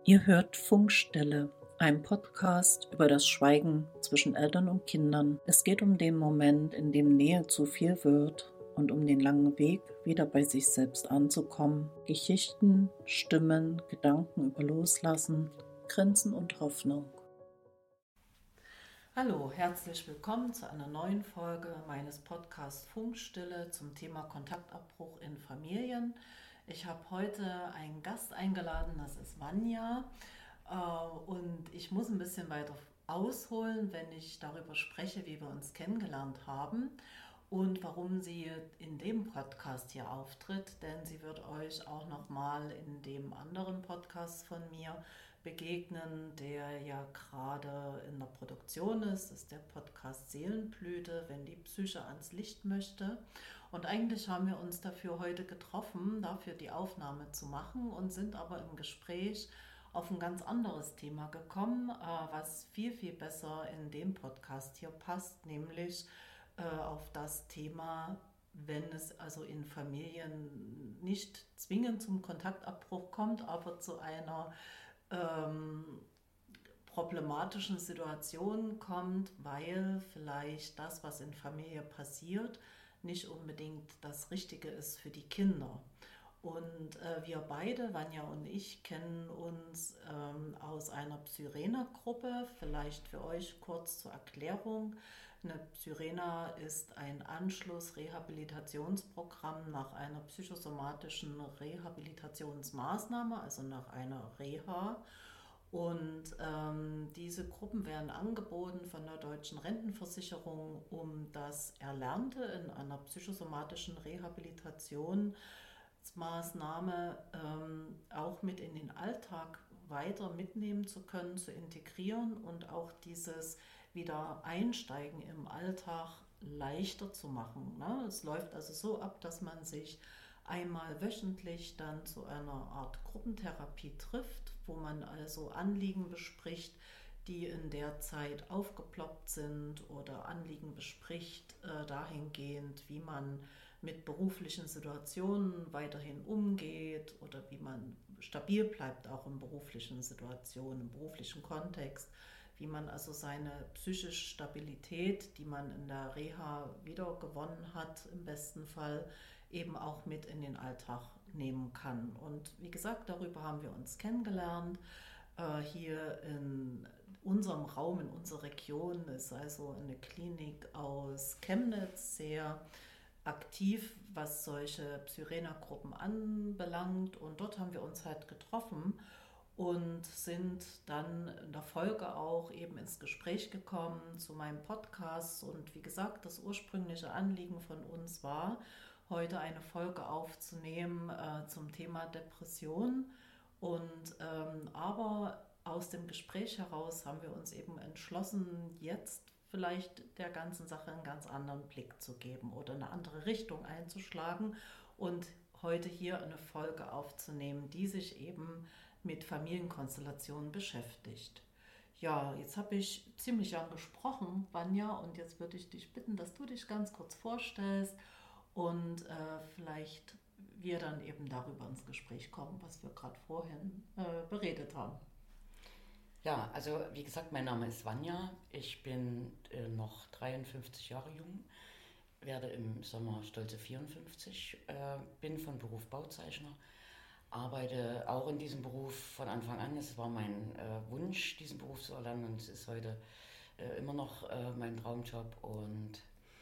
Ihr hört Funkstille, ein Podcast über das Schweigen zwischen Eltern und Kindern. Es geht um den Moment, in dem Nähe zu viel wird und um den langen Weg, wieder bei sich selbst anzukommen. Geschichten, Stimmen, Gedanken über Loslassen, Grenzen und Hoffnung. Hallo, herzlich willkommen zu einer neuen Folge meines Podcasts Funkstille zum Thema Kontaktabbruch in Familien. Ich habe heute einen Gast eingeladen, das ist Vanja. Und ich muss ein bisschen weiter ausholen, wenn ich darüber spreche, wie wir uns kennengelernt haben und warum sie in dem Podcast hier auftritt, denn sie wird euch auch nochmal in dem anderen Podcast von mir begegnen, der ja gerade in der Produktion ist. Das ist der Podcast Seelenblüte, wenn die Psyche ans Licht möchte. Und eigentlich haben wir uns dafür heute getroffen, dafür die Aufnahme zu machen und sind aber im Gespräch auf ein ganz anderes Thema gekommen, was viel, viel besser in dem Podcast hier passt, nämlich auf das Thema, wenn es also in Familien nicht zwingend zum Kontaktabbruch kommt, aber zu einer problematischen Situation kommt, weil vielleicht das, was in Familie passiert, nicht unbedingt das Richtige ist für die Kinder. Und wir beide, Vanja und ich, kennen uns aus einer Psyrena-Gruppe. Vielleicht für euch kurz zur Erklärung. Eine Psyrena ist ein Anschluss-Rehabilitationsprogramm nach einer psychosomatischen Rehabilitationsmaßnahme, also nach einer Reha. Und diese Gruppen werden angeboten von der Deutschen Rentenversicherung, um das Erlernte in einer psychosomatischen Rehabilitationsmaßnahme auch mit in den Alltag weiter mitnehmen zu können, zu integrieren und auch dieses Wiedereinsteigen im Alltag leichter zu machen. Ne? Es läuft also so ab, dass man sich einmal wöchentlich dann zu einer Art Gruppentherapie trifft, wo man also Anliegen bespricht, die in der Zeit aufgeploppt sind oder Anliegen bespricht dahingehend, wie man mit beruflichen Situationen weiterhin umgeht oder wie man stabil bleibt auch in beruflichen Situationen, im beruflichen Kontext, wie man also seine psychische Stabilität, die man in der Reha wieder gewonnen hat, im besten Fall eben auch mit in den Alltag nehmen kann. Und wie gesagt, darüber haben wir uns kennengelernt. Hier in unserem Raum, in unserer Region ist also eine Klinik aus Chemnitz sehr aktiv, was solche Psyrena-Gruppen anbelangt. Und dort haben wir uns halt getroffen und sind dann in der Folge auch eben ins Gespräch gekommen zu meinem Podcast. Und wie gesagt, das ursprüngliche Anliegen von uns war, heute eine Folge aufzunehmen zum Thema Depression. Und aber aus dem Gespräch heraus haben wir uns eben entschlossen, jetzt vielleicht der ganzen Sache einen ganz anderen Blick zu geben oder eine andere Richtung einzuschlagen und heute hier eine Folge aufzunehmen, die sich eben mit Familienkonstellationen beschäftigt. Ja, jetzt habe ich ziemlich lang gesprochen, Vanja, und jetzt würde ich dich bitten, dass du dich ganz kurz vorstellst und vielleicht wir dann eben darüber ins Gespräch kommen, was wir gerade vorhin beredet haben. Ja, also wie gesagt, mein Name ist Vanja. Ich bin noch 53 Jahre jung, werde im Sommer stolze 54, bin von Beruf Bauzeichner, arbeite auch in diesem Beruf von Anfang an. Es war mein Wunsch, diesen Beruf zu erlernen, und es ist heute immer noch mein Traumjob. Und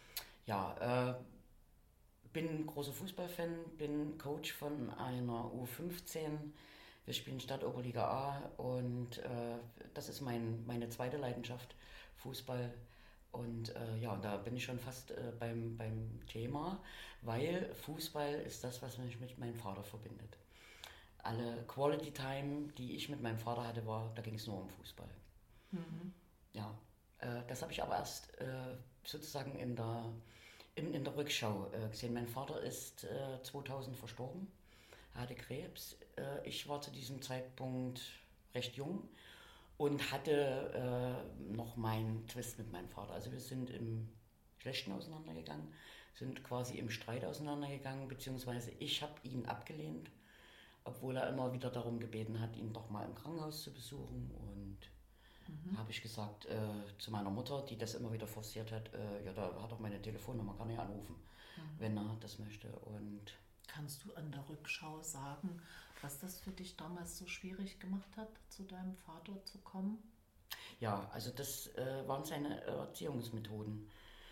ja, bin großer Fußballfan, bin Coach von einer U15. Wir spielen Stadtoberliga A, und das ist meine zweite Leidenschaft, Fußball. Und ja, da bin ich schon fast beim Thema, weil Fußball ist das, was mich mit meinem Vater verbindet. Alle Quality Time, die ich mit meinem Vater hatte, da ging es nur um Fußball. Mhm. Ja, das habe ich aber erst sozusagen in der Rückschau gesehen. Mein Vater ist 2000 verstorben. Er hatte Krebs. Ich war zu diesem Zeitpunkt recht jung und hatte noch meinen Twist mit meinem Vater. Also wir sind im Schlechten auseinandergegangen, sind quasi im Streit auseinandergegangen, beziehungsweise ich habe ihn abgelehnt obwohl er immer wieder darum gebeten hat, ihn doch mal im Krankenhaus zu besuchen. Und da habe ich gesagt zu meiner Mutter, die das immer wieder forciert hat, ja, da hat er meine Telefonnummer, kann er anrufen, wenn er das möchte. Und kannst du an der Rückschau sagen, was das für dich damals so schwierig gemacht hat, zu deinem Vater zu kommen? ja, also das waren seine Erziehungsmethoden.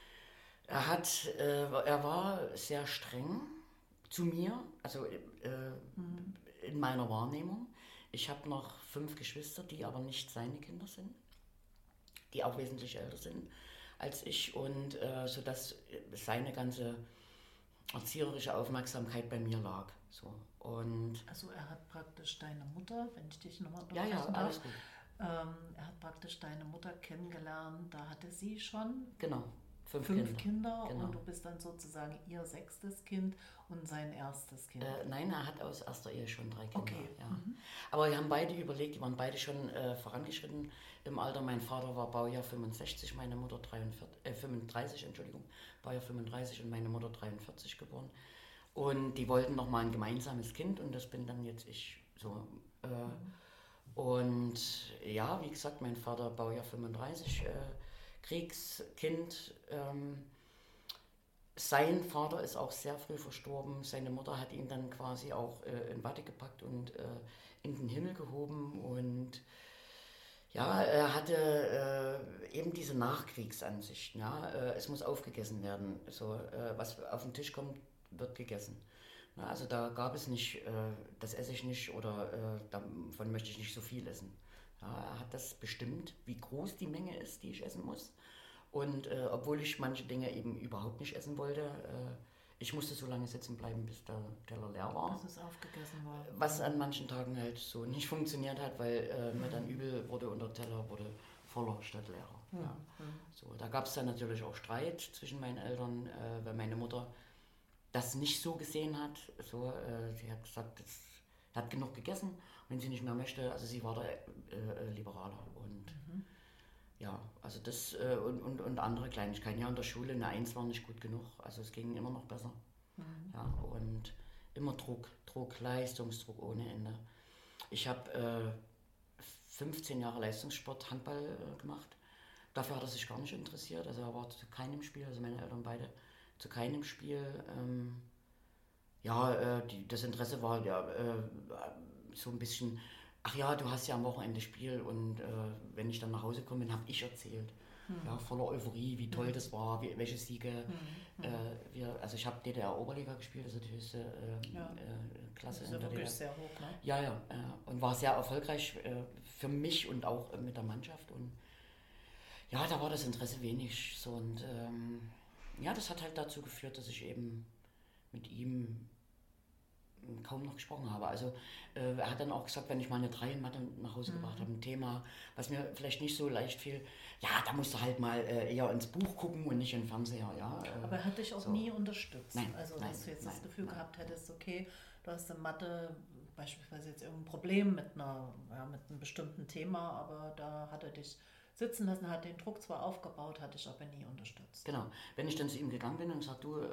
Er war sehr streng zu mir, also in meiner Wahrnehmung. Ich habe noch 5 Geschwister, die aber nicht seine Kinder sind, die auch wesentlich älter sind als ich, und sodass seine ganze erzieherische Aufmerksamkeit bei mir lag. So. Und Also er hat praktisch deine Mutter, wenn ich dich nochmal ja, unterbrechen darf, alles gut. er hat praktisch deine Mutter kennengelernt, da hatte sie schon Genau, 5 5 Kinder Genau. und du bist dann sozusagen ihr 6. Kind und sein erstes Kind. Nein, er hat aus erster Ehe schon 3 Kinder. Okay. Ja. Aber wir haben beide überlegt, die waren beide schon vorangeschritten im Alter. Mein Vater war Baujahr 65, meine Mutter 35, Entschuldigung, Baujahr 35 und meine Mutter 43 geboren. Und die wollten noch mal ein gemeinsames Kind und das bin dann jetzt ich. So, und ja, wie gesagt, mein Vater Baujahr 35, Kriegskind. Sein Vater ist auch sehr früh verstorben. Seine Mutter hat ihn dann quasi auch in Watte gepackt und in den Himmel gehoben. Und ja, er hatte eben diese Nachkriegsansicht. Ja? Es muss aufgegessen werden. So, was auf den Tisch kommt, wird gegessen. Na, also da gab es nicht, das esse ich nicht oder davon möchte ich nicht so viel essen. Ja, er hat das bestimmt, wie groß die Menge ist, die ich essen muss. Und obwohl ich manche Dinge eben überhaupt nicht essen wollte, ich musste so lange sitzen bleiben, bis der Teller leer war. Bis es aufgegessen war. Was an manchen Tagen halt so nicht funktioniert hat, weil mir dann übel wurde und der Teller wurde voller statt leerer. Ja. So, da gab es dann natürlich auch Streit zwischen meinen Eltern, weil meine Mutter das nicht so gesehen hat. So, sie hat gesagt, er hat genug gegessen, wenn sie nicht mehr möchte. Also sie war da liberaler. Und ja, also das und andere Kleinigkeiten. Ja, in der Schule eine 1 war nicht gut genug. Also es ging immer noch besser. Ja, und immer Druck, Leistungsdruck ohne Ende. Ich habe 15 Jahre Leistungssport, Handball gemacht. Dafür hat er sich gar nicht interessiert. Also er war zu keinem Spiel, also meine Eltern beide zu keinem Spiel. Das Interesse war ja so ein bisschen, ach ja, du hast ja am Wochenende Spiel und wenn ich dann nach Hause komme, habe ich erzählt. Ja, voller Euphorie, wie toll das war, welche Siege. Also ich habe DDR-Oberliga gespielt, also die höchste Klasse. Das ist ja wirklich sehr hoch, ne? Ja, und war sehr erfolgreich für mich und auch mit der Mannschaft. Und ja, da war das Interesse wenig. So, und das hat halt dazu geführt, dass ich eben mit ihm kaum noch gesprochen habe. Also er hat dann auch gesagt, wenn ich mal eine 3 in Mathe nach Hause gebracht habe, ein Thema, was mir vielleicht nicht so leicht fiel, ja, da musst du halt mal eher ins Buch gucken und nicht in den Fernseher. Ja, aber er hat dich auch so nie unterstützt. Nein, also nein, dass du jetzt nein, das Gefühl nein, gehabt hättest, okay, du hast in Mathe beispielsweise jetzt irgendein Problem mit einem bestimmten Thema, aber da hat er dich sitzen lassen, hat den Druck zwar aufgebaut, hat dich aber nie unterstützt. Genau. Wenn ich dann zu ihm gegangen bin und gesagt, du,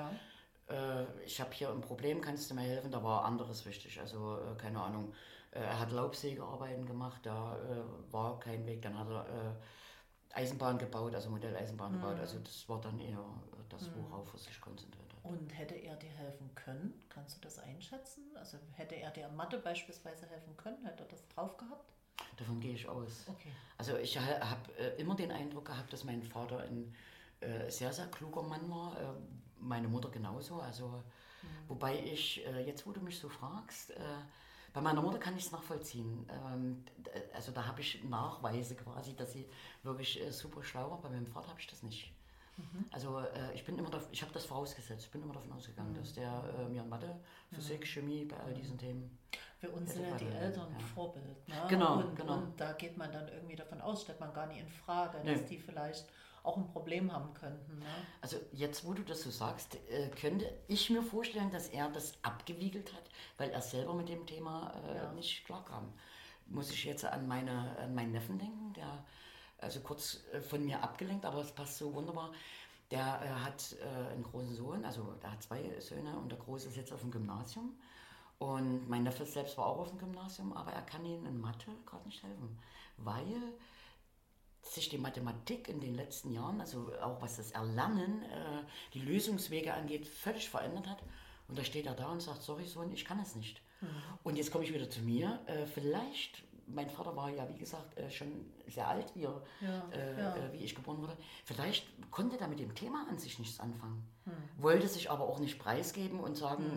ich habe hier ein Problem, kannst du mir helfen? Da war anderes wichtig. Also keine Ahnung, er hat Laubsägearbeiten gemacht, da war kein Weg. Dann hat er Eisenbahn gebaut, also Modelleisenbahn gebaut. Also das war dann eher das, worauf er sich konzentriert hat. Und hätte er dir helfen können? Kannst du das einschätzen? Also hätte er dir in Mathe beispielsweise helfen können? Hätte er das drauf gehabt? Davon gehe ich aus. Okay. Also ich habe immer den Eindruck gehabt, dass mein Vater ein sehr, sehr kluger Mann war. Meine Mutter genauso. Also, wobei ich, jetzt wo du mich so fragst, bei meiner Mutter kann ich es nachvollziehen. Also da habe ich Nachweise quasi, dass sie wirklich super schlau war. Bei meinem Vater habe ich das nicht. Also ich habe das vorausgesetzt. Ich bin immer davon ausgegangen, dass der mir Mathe, Physik, Chemie, bei all diesen Themen. Für uns sind ja die Eltern ein Vorbild. Ne? Genau. Und da geht man dann irgendwie davon aus, stellt man gar nicht in Frage, dass die vielleicht auch ein Problem haben könnten. Ne? Also jetzt, wo du das so sagst, könnte ich mir vorstellen, dass er das abgewiegelt hat, weil er selber mit dem Thema nicht klarkam. Muss ich jetzt an meinen Neffen denken, der also kurz von mir abgelenkt, aber es passt so wunderbar. Der hat einen großen Sohn, also der hat 2 Söhne und der Große ist jetzt auf dem Gymnasium. Und mein Neffe selbst war auch auf dem Gymnasium, aber er kann ihnen in Mathe gerade nicht helfen, weil sich die Mathematik in den letzten Jahren, also auch was das Erlernen, die Lösungswege angeht, völlig verändert hat. Und da steht er da und sagt, sorry Sohn, ich kann es nicht. Und jetzt komme ich wieder zu mir. Vielleicht, mein Vater war ja wie gesagt schon sehr alt, wie ich geboren wurde. Vielleicht konnte er mit dem Thema an sich nichts anfangen. Wollte sich aber auch nicht preisgeben und sagen,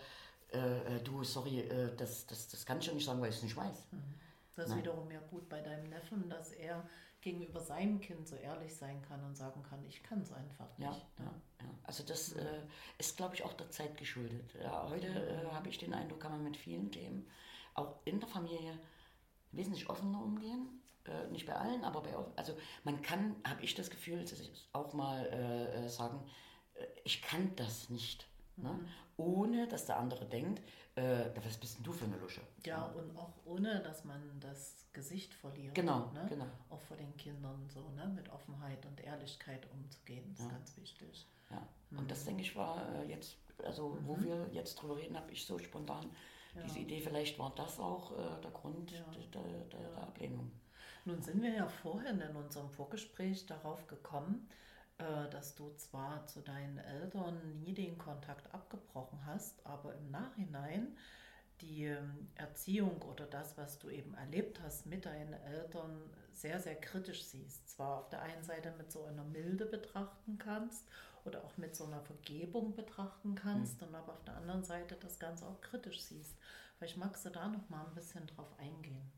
du, sorry, das kann ich ja nicht sagen, weil ich es nicht weiß. Das ist wiederum ja gut bei deinem Neffen, dass er gegenüber seinem Kind so ehrlich sein kann und sagen kann, ich kann es einfach nicht. Ja. Also das ist, glaube ich, auch der Zeit geschuldet. Ja, heute habe ich den Eindruck, kann man mit vielen Themen, auch in der Familie, wesentlich offener umgehen. Nicht bei allen, aber also man kann, habe ich das Gefühl, dass ich auch mal sagen, ich kann das nicht. Ne? Ohne, dass der andere denkt, was bist denn du für eine Lusche? Ja, und auch ohne, dass man das Gesicht verliert. Genau. Auch vor den Kindern so, ne? Mit Offenheit und Ehrlichkeit umzugehen, ist ganz wichtig. Ja. Und das, denke ich, war jetzt, also wo wir jetzt drüber reden, habe ich so spontan diese Idee, vielleicht war das auch der Grund der Ablehnung. Nun sind wir ja vorhin in unserem Vorgespräch darauf gekommen, dass du zwar zu deinen Eltern nie den Kontakt abgebrochen hast, aber im Nachhinein die Erziehung oder das, was du eben erlebt hast mit deinen Eltern, sehr, sehr kritisch siehst. Zwar auf der einen Seite mit so einer Milde betrachten kannst oder auch mit so einer Vergebung betrachten kannst und aber auf der anderen Seite das Ganze auch kritisch siehst. Vielleicht magst du da noch mal ein bisschen drauf eingehen.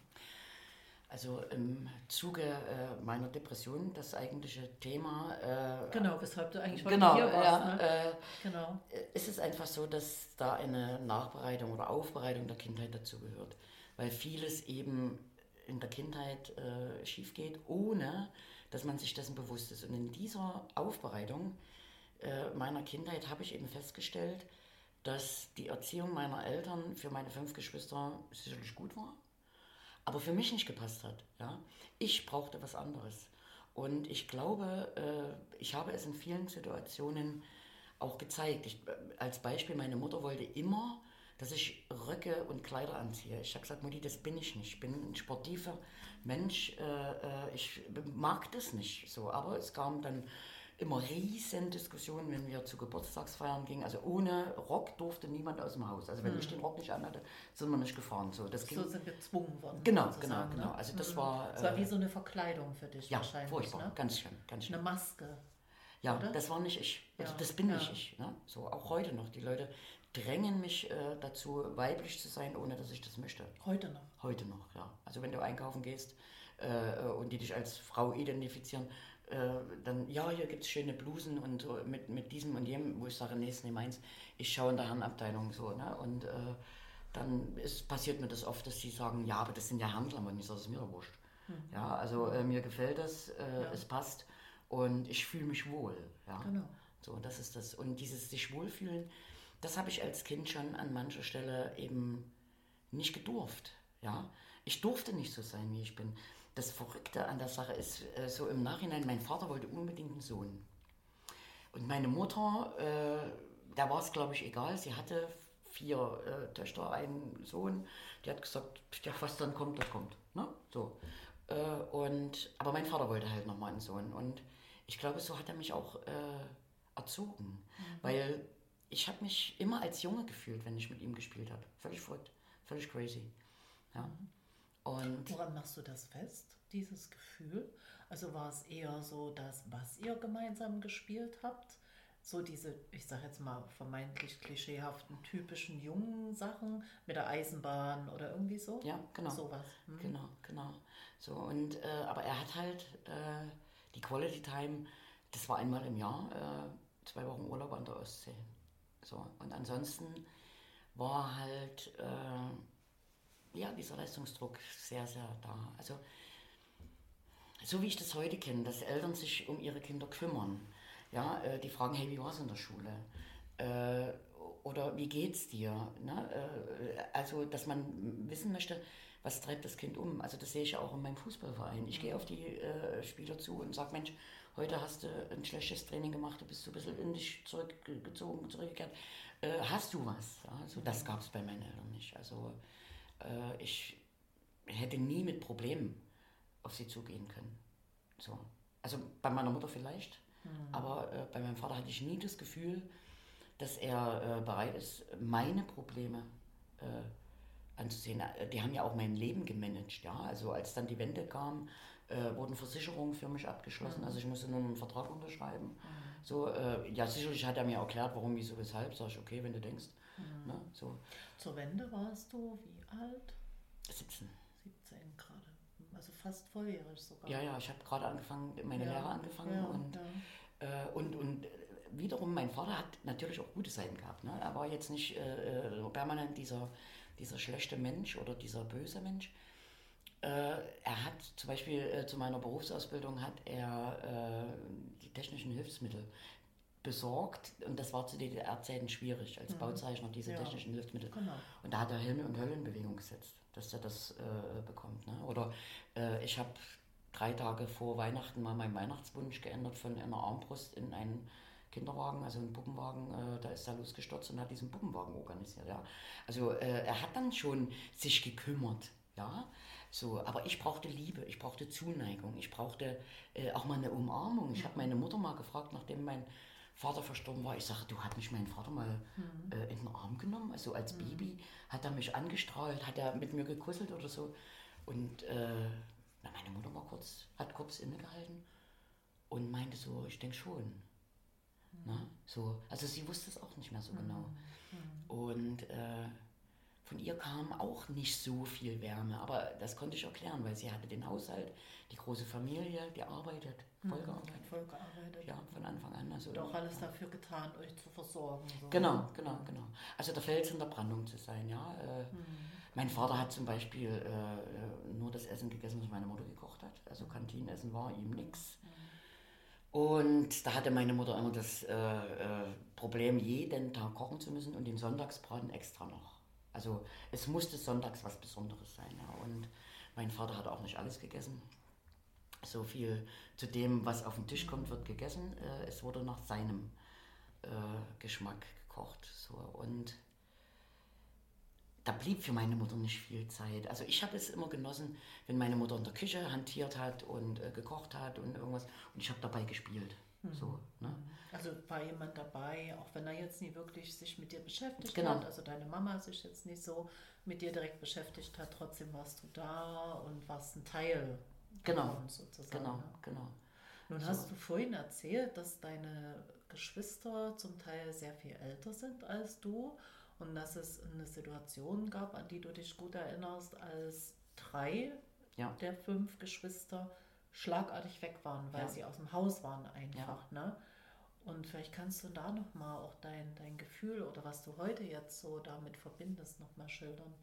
Also im Zuge meiner Depression, das eigentliche Thema... genau, weshalb du eigentlich heute hier warst. Genau. Ist es einfach so, dass da eine Nachbereitung oder Aufbereitung der Kindheit dazu gehört. Weil vieles eben in der Kindheit schief geht, ohne dass man sich dessen bewusst ist. Und in dieser Aufbereitung meiner Kindheit habe ich eben festgestellt, dass die Erziehung meiner Eltern für meine 5 Geschwister sicherlich gut war, aber für mich nicht gepasst hat. Ja? Ich brauchte was anderes. Und ich glaube, ich habe es in vielen Situationen auch gezeigt. Als Beispiel, meine Mutter wollte immer, dass ich Röcke und Kleider anziehe. Ich habe gesagt, Mutti, das bin ich nicht. Ich bin ein sportiver Mensch. Ich mag das nicht so. Aber es kam dann immer riesen Diskussionen, wenn wir zu Geburtstagsfeiern gingen. Also ohne Rock durfte niemand aus dem Haus. Also wenn ich den Rock nicht anhatte, sind wir nicht gefahren. So sind gezwungen worden. Genau. Also das war... Das war wie so eine Verkleidung für dich wahrscheinlich. Ja, furchtbar. Ne? Ganz schön. Eine Maske. Ja, oder? Das war nicht ich. Also das bin nicht ich. Ne? So, auch heute noch. Die Leute drängen mich dazu, weiblich zu sein, ohne dass ich das möchte. Heute noch? Heute noch, ja. Also wenn du einkaufen gehst und die dich als Frau identifizieren, dann, hier gibt es schöne Blusen und mit diesem und jenem, wo ich sage, nee, ist nicht meins. Ich schaue in der Herrenabteilung so, ne? Und dann passiert mir das oft, dass sie sagen, ja, aber das sind ja Herrenklamotten. Ich sage, das ist mir doch wurscht. Ja, also mir gefällt das, es passt und ich fühle mich wohl. Ja? Genau. So, das ist das. Und dieses sich wohlfühlen, das habe ich als Kind schon an mancher Stelle eben nicht gedurft. Ja? Ich durfte nicht so sein, wie ich bin. Das Verrückte an der Sache ist, so im Nachhinein, mein Vater wollte unbedingt einen Sohn. Und meine Mutter, da war es, glaube ich, egal. Sie hatte 4 Töchter, einen Sohn. Die hat gesagt, ja, was dann kommt, das kommt. Ne? So. Aber mein Vater wollte halt nochmal einen Sohn. Und ich glaube, so hat er mich auch erzogen. Weil ich habe mich immer als Junge gefühlt, wenn ich mit ihm gespielt habe. Völlig verrückt, völlig crazy. Ja. Und woran machst du das fest, dieses Gefühl? Also war es eher so, dass was ihr gemeinsam gespielt habt? So diese, ich sag jetzt mal, vermeintlich klischeehaften, typischen jungen Sachen mit der Eisenbahn oder irgendwie so? Ja, genau. Sowas. Genau. So, und, aber er hat halt die Quality Time, das war einmal im Jahr, 2 Wochen Urlaub an der Ostsee. So, und ansonsten war halt dieser Leistungsdruck sehr, sehr da. Also so wie ich das heute kenne, dass Eltern sich um ihre Kinder kümmern. Ja, die fragen, hey, wie war es in der Schule? Oder wie geht's dir? Ne? Also, dass man wissen möchte, was treibt das Kind um. Also das sehe ich ja auch in meinem Fußballverein. Ich gehe auf die Spieler zu und sage, Mensch, heute hast du ein schlechtes Training gemacht, du bist so ein bisschen in dich zurückgekehrt. hast du was? Ja? So, das gab es bei meinen Eltern nicht. Also ich hätte nie mit Problemen auf sie zugehen können. So. Also bei meiner Mutter vielleicht, aber bei meinem Vater hatte ich nie das Gefühl, dass er bereit ist, meine Probleme anzusehen. Die haben ja auch mein Leben gemanagt. Ja? Also als dann die Wende kam, wurden Versicherungen für mich abgeschlossen. Also ich musste nur einen Vertrag unterschreiben. So, ja, sicherlich hat er mir erklärt, warum, wieso, weshalb. Sag ich, okay, wenn du denkst. Ne? So. Zur Wende warst du wie alt? 17. 17 gerade. Also fast volljährig sogar. Ja, ich habe gerade angefangen, meine Lehre angefangen und wiederum, mein Vater hat natürlich auch gute Seiten gehabt. Ne? Er war jetzt nicht permanent dieser schlechte Mensch oder dieser böse Mensch. Er hat zum Beispiel zu meiner Berufsausbildung hat er die technischen Hilfsmittel besorgt und das war zu DDR-Zeiten schwierig als Bauzeichner, diese technischen Hilfsmittel. Genau. Und da hat er Himmel und Hölle in Bewegung gesetzt, dass er das bekommt. Ne? Oder ich habe 3 Tage vor Weihnachten mal meinen Weihnachtswunsch geändert von einer Armbrust in einen Kinderwagen, also einen Puppenwagen, da ist er losgestürzt und hat diesen Puppenwagen organisiert. Ja? Also er hat dann schon sich gekümmert. Ja? So, aber ich brauchte Liebe, ich brauchte Zuneigung, ich brauchte auch mal eine Umarmung. Ich habe meine Mutter mal gefragt, nachdem mein Vater verstorben war, ich sage, du, hat mich mein Vater mal in den Arm genommen, also als Baby, hat er mich angestrahlt, hat er mit mir gekuschelt oder so. Und meine Mutter hat kurz innegehalten und meinte so, ich denke schon. Na, so, also sie wusste es auch nicht mehr so genau. Und von ihr kam auch nicht so viel Wärme, aber das konnte ich erklären, weil sie hatte den Haushalt, die große Familie, die arbeitet, vollgearbeitet. Ja, von Anfang an. Also, und auch alles dafür getan, euch zu versorgen. So. Genau. Also der Fels in der Brandung zu sein, ja. Mein Vater hat zum Beispiel nur das Essen gegessen, was meine Mutter gekocht hat. Also Kantinenessen war ihm nichts. Und da hatte meine Mutter immer das Problem, jeden Tag kochen zu müssen und den Sonntagsbraten extra noch. Also es musste sonntags was Besonderes sein. Ja. Und mein Vater hat auch nicht alles gegessen. So viel zu dem, was auf den Tisch kommt, wird gegessen. Es wurde nach seinem Geschmack gekocht. So. Und da blieb für meine Mutter nicht viel Zeit. Also ich habe es immer genossen, wenn meine Mutter in der Küche hantiert hat und gekocht hat und irgendwas. Und ich habe dabei gespielt. So, ne? Also war jemand dabei, auch wenn er jetzt nie wirklich sich mit dir beschäftigt Genau. hat, also deine Mama sich jetzt nicht so mit dir direkt beschäftigt hat, trotzdem warst du da und warst ein Teil davon sozusagen. Genau. Nun hast du vorhin erzählt, dass deine Geschwister zum Teil sehr viel älter sind als du und dass es eine Situation gab, an die du dich gut erinnerst, als 3 der 5 Geschwister schlagartig weg waren, weil sie aus dem Haus waren einfach. Ne? Und vielleicht kannst du da nochmal auch dein Gefühl oder was du heute jetzt so damit verbindest, nochmal schildern.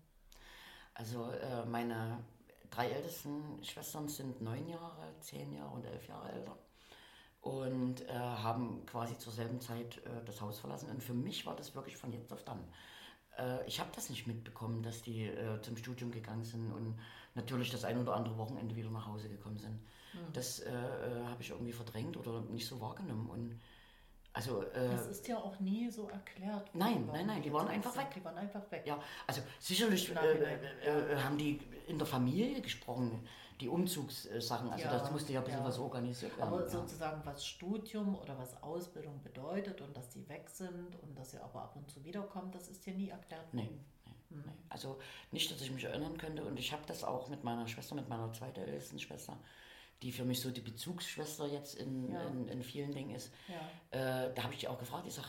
Also meine 3 ältesten Schwestern sind 9 Jahre, 10 Jahre und 11 Jahre älter und haben quasi zur selben Zeit das Haus verlassen. Und für mich war das wirklich von jetzt auf dann. Ich habe das nicht mitbekommen, dass die zum Studium gegangen sind und natürlich das ein oder andere Wochenende wieder nach Hause gekommen sind. Das habe ich irgendwie verdrängt oder nicht so wahrgenommen. Und also, das ist ja auch nie so erklärt. Nein, die waren einfach weg. Die waren einfach weg. Ja, also sicherlich haben die in der Familie gesprochen, die Umzugssachen. Also das musste ja ein bisschen was organisiert werden. Aber sozusagen, was Studium oder was Ausbildung bedeutet und dass die weg sind und dass sie aber ab und zu wiederkommen, das ist dir nie erklärt worden. Nee. Also nicht, dass ich mich erinnern könnte. Und ich habe das auch mit meiner Schwester, mit meiner zweitältesten Schwester, die für mich so die Bezugsschwester jetzt in vielen Dingen ist. Ja. Da habe ich die auch gefragt, ich sage,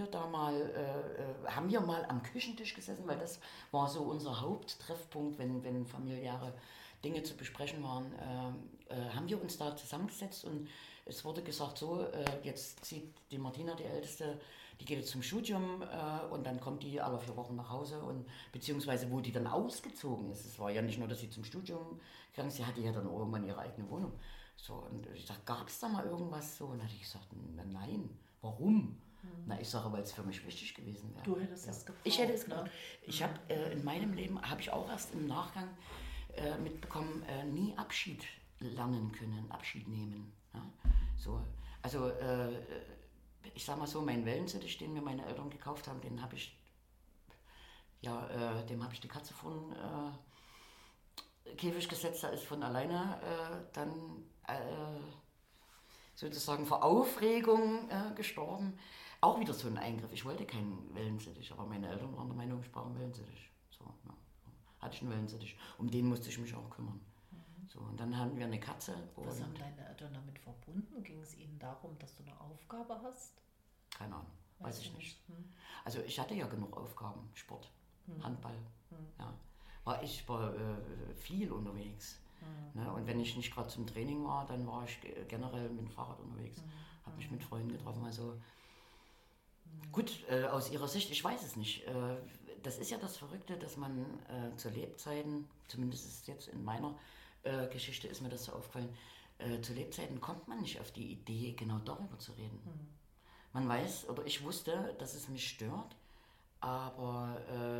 haben wir mal am Küchentisch gesessen, weil das war so unser Haupttreffpunkt, wenn familiäre Dinge zu besprechen waren, haben wir uns da zusammengesetzt und es wurde gesagt, so, jetzt zieht die Martina, die Älteste, die geht jetzt zum Studium und dann kommt die alle 4 Wochen nach Hause und beziehungsweise wo die dann ausgezogen ist. Es war ja nicht nur, dass sie zum Studium gegangen ist, sie hatte ja dann irgendwann ihre eigene Wohnung. So, und ich sage, gab es da mal irgendwas so? Und dann hatte ich gesagt, nein, warum? Na, ich sage, weil es für mich wichtig gewesen wäre. Du hättest es gebraucht. Ich hätte es gebraucht. Ich habe in meinem Leben, habe ich auch erst im Nachgang mitbekommen, nie Abschied lernen können, Abschied nehmen. Ja? So, also ich sag mal so, mein Wellensittich, den mir meine Eltern gekauft haben, dem habe ich die Katze vor den Käfig gesetzt, da ist von alleine dann sozusagen vor Aufregung gestorben. Auch wieder so ein Eingriff. Ich wollte keinen Wellensittich, aber meine Eltern waren der Meinung, ich brauche einen Wellensittich. So, ja. Hatte ich einen Wellensittich. Um den musste ich mich auch kümmern. So, und dann hatten wir eine Katze. Was haben deine Eltern damit verbunden? Ging es ihnen darum, dass du eine Aufgabe hast? Keine Ahnung, weiß ich nicht. Also ich hatte ja genug Aufgaben. Sport, Handball. Ja. War viel unterwegs. Ne? Und wenn ich nicht gerade zum Training war, dann war ich generell mit dem Fahrrad unterwegs. Habe mich mit Freunden getroffen. Also gut, aus ihrer Sicht, ich weiß es nicht. Das ist ja das Verrückte, dass man zu Lebzeiten, zumindest ist es jetzt in meiner Geschichte ist mir das so aufgefallen, zu Lebzeiten kommt man nicht auf die Idee, genau darüber zu reden. Man weiß, oder ich wusste, dass es mich stört, aber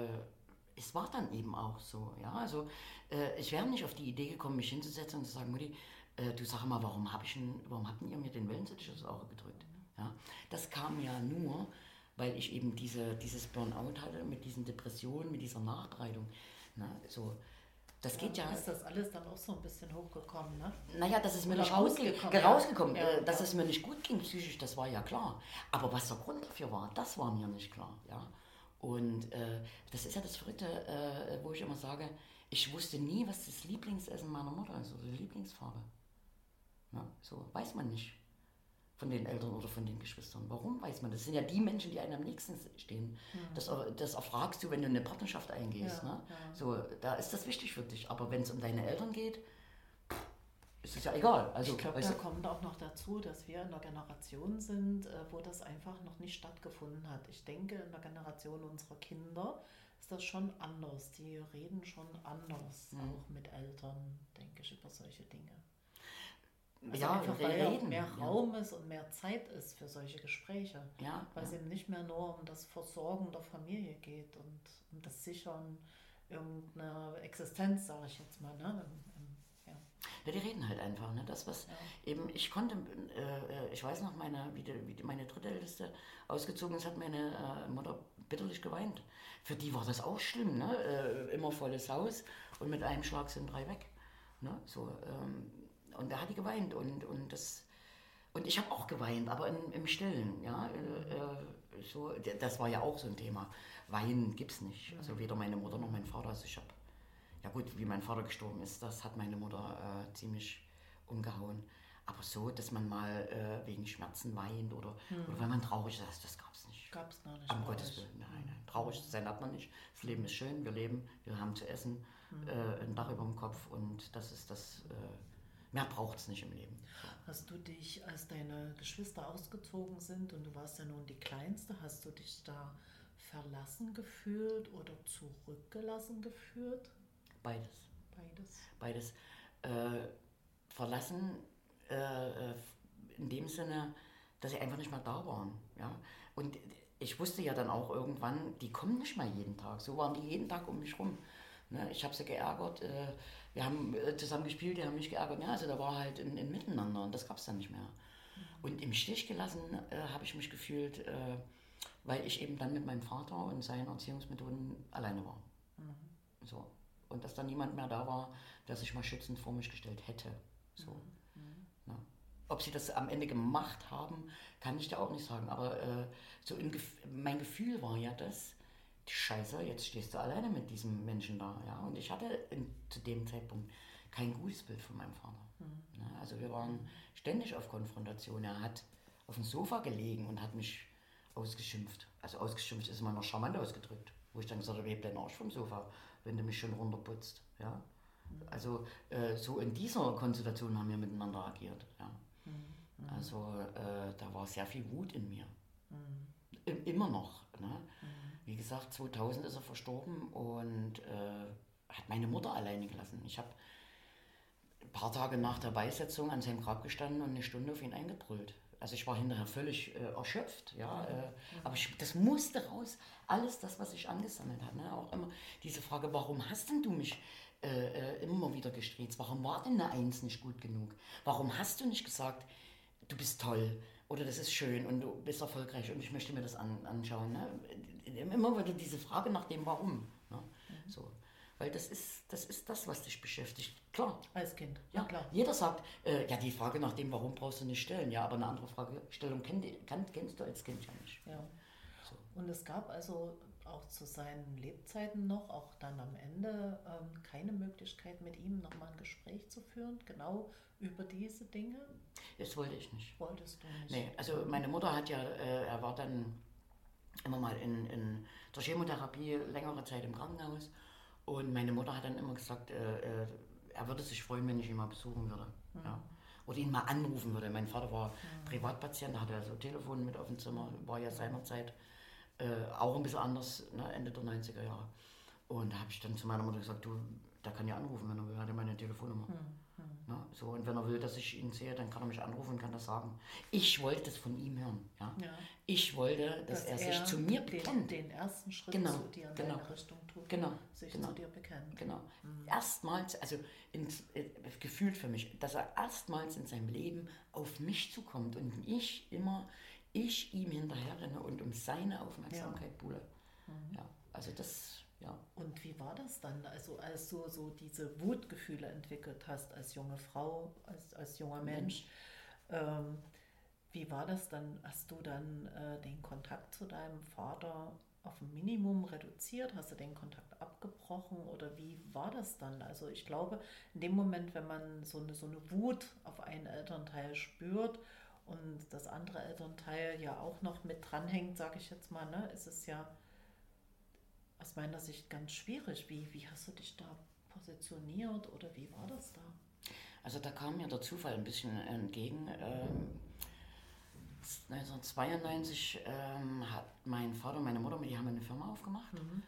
es war dann eben auch so. Ja? Also ich wäre nicht auf die Idee gekommen, mich hinzusetzen und zu sagen, Mutti, du sag mal, warum habt ihr mir den Wellensittich aufs Auge gedrückt? Ja? Das kam ja nur, weil ich eben dieses Burnout hatte, mit diesen Depressionen, mit dieser Nachbereitung. Na, so. Das geht ja. Ist das alles dann auch so ein bisschen hochgekommen, ne? Naja, dass es mir nicht gut ging, dass es mir nicht gut ging psychisch, das war ja klar. Aber was der Grund dafür war, das war mir nicht klar. Ja? Und das ist ja das Verrückte, wo ich immer sage, ich wusste nie, was das Lieblingsessen meiner Mutter ist oder die Lieblingsfarbe. Ja, so weiß man nicht von den Eltern oder von den Geschwistern. Warum weiß man das? Das sind ja die Menschen, die einem am nächsten stehen. Das erfragst du, wenn du eine Partnerschaft eingehst. Ne? So, da ist das wichtig für dich. Aber wenn es um deine Eltern geht, ist es ja egal. Also, ich glaube, da kommt auch noch dazu, dass wir in einer Generation sind, wo das einfach noch nicht stattgefunden hat. Ich denke, in der Generation unserer Kinder ist das schon anders. Die reden schon anders, auch mit Eltern, denke ich, über solche Dinge. Also ja, einfach, weil ja mehr Raum ist und mehr Zeit ist für solche Gespräche. Ja, weil es eben nicht mehr nur um das Versorgen der Familie geht und um das Sichern irgendeiner Existenz, sage ich jetzt mal. Ne? Ja, die reden halt einfach. Ne? Das, was eben, ich konnte, ich weiß noch, wie meine dritte Älteste ausgezogen ist, hat meine Mutter bitterlich geweint. Für die war das auch schlimm. Ne? Immer volles Haus und mit einem Schlag sind 3 weg. Ne? So, und da hat die geweint und ich habe auch geweint, aber im Stillen. Ja? So, das war ja auch so ein Thema. Weinen gibt es nicht. Also weder meine Mutter noch mein Vater. Also ich habe, ja gut, wie mein Vater gestorben ist, das hat meine Mutter ziemlich umgehauen. Aber so, dass man mal wegen Schmerzen weint oder wenn man traurig ist, das gab es nicht. Gab es gar nicht. Am Gottes Willen, nein. Traurig zu sein hat man nicht. Das Leben ist schön, wir leben, wir haben zu essen, ein Dach über dem Kopf und das ist das... Mehr braucht es nicht im Leben. So. Hast du dich, als deine Geschwister ausgezogen sind und du warst ja nun die Kleinste, hast du dich da verlassen gefühlt oder zurückgelassen gefühlt? Beides. Verlassen in dem Sinne, dass sie einfach nicht mehr da waren. Ja? Und ich wusste ja dann auch irgendwann, die kommen nicht mehr jeden Tag. So waren die jeden Tag um mich rum. Ne? Ich habe sie geärgert. Wir haben zusammen gespielt, die haben mich geärgert. Ja, also da war halt ein Miteinander und das gab es dann nicht mehr. Und im Stich gelassen habe ich mich gefühlt, weil ich eben dann mit meinem Vater und seinen Erziehungsmethoden alleine war. So. Und dass dann niemand mehr da war, der sich mal schützend vor mich gestellt hätte. So. Ja. Ob sie das am Ende gemacht haben, kann ich dir auch nicht sagen. Aber so mein Gefühl war ja das, Scheiße, jetzt stehst du alleine mit diesem Menschen da. Ja? Und ich hatte zu dem Zeitpunkt kein gutes Bild von meinem Vater. Ja, also wir waren ständig auf Konfrontation. Er hat auf dem Sofa gelegen und hat mich ausgeschimpft. Also ausgeschimpft ist immer noch charmant ausgedrückt. Wo ich dann gesagt habe, heb deinen Arsch vom Sofa, wenn du mich schon runterputzt. Ja? Also so in dieser Konstellation haben wir miteinander agiert. Ja? Also da war sehr viel Wut in mir. Immer noch. Ne? Wie gesagt, 2000 ist er verstorben und hat meine Mutter alleine gelassen. Ich habe ein paar Tage nach der Beisetzung an seinem Grab gestanden und eine Stunde auf ihn eingebrüllt. Also ich war hinterher völlig erschöpft, ja, aber das musste raus. Alles das, was ich angesammelt habe, ne? Auch immer diese Frage, warum hast denn du mich immer wieder gestriezt? Warum war denn eine Eins nicht gut genug? Warum hast du nicht gesagt, du bist toll? Oder das ist schön und du bist erfolgreich und ich möchte mir das anschauen. Ne? Immer wieder diese Frage nach dem Warum. Ne? So. Weil das ist das, was dich beschäftigt. Klar. Als Kind, ja klar. Jeder sagt, ja, die Frage nach dem Warum brauchst du nicht stellen. Ja, aber eine andere Fragestellung kennst du als Kind ja nicht. Ja. So. Und es gab also auch zu seinen Lebzeiten noch, auch dann am Ende, keine Möglichkeit mit ihm nochmal ein Gespräch zu führen, genau über diese Dinge? Das wollte ich nicht. Wolltest du nicht? Nee, also meine Mutter hat ja, er war dann immer mal in der Chemotherapie längere Zeit im Krankenhaus und meine Mutter hat dann immer gesagt, er würde sich freuen, wenn ich ihn mal besuchen würde. Ja. Oder ihn mal anrufen würde. Mein Vater war Privatpatient, da hatte er so Telefon mit auf dem Zimmer, war ja seinerzeit auch ein bisschen anders, ne, Ende der 90er Jahre. Und da habe ich dann zu meiner Mutter gesagt, du, der kann ja anrufen, wenn er will, hat er meine Telefonnummer. Ne, so, und wenn er will, dass ich ihn sehe, dann kann er mich anrufen und kann das sagen. Ich wollte das von ihm hören. Ja? Ja. Ich wollte, dass er sich zu mir bekennt. Den ersten Schritt zu dir in deine Richtung tut, sich zu dir bekennt. Genau. Erstmals, also gefühlt für mich, dass er erstmals in seinem Leben auf mich zukommt und ich ihm hinterher renne und um seine Aufmerksamkeit buhle. Ja, also das, ja. Und wie war das dann, also als du so diese Wutgefühle entwickelt hast als junge Frau, als junger Mensch, wie war das dann, hast du dann den Kontakt zu deinem Vater auf ein Minimum reduziert, hast du den Kontakt abgebrochen oder wie war das dann? Also ich glaube, in dem Moment, wenn man so eine Wut auf einen Elternteil spürt und das andere Elternteil ja auch noch mit dranhängt, sage ich jetzt mal, ne, ist es ja aus meiner Sicht ganz schwierig. Wie hast du dich da positioniert oder wie war das da? Also da kam mir der Zufall ein bisschen entgegen. 1992 hat mein Vater und meine Mutter, die haben eine Firma aufgemacht.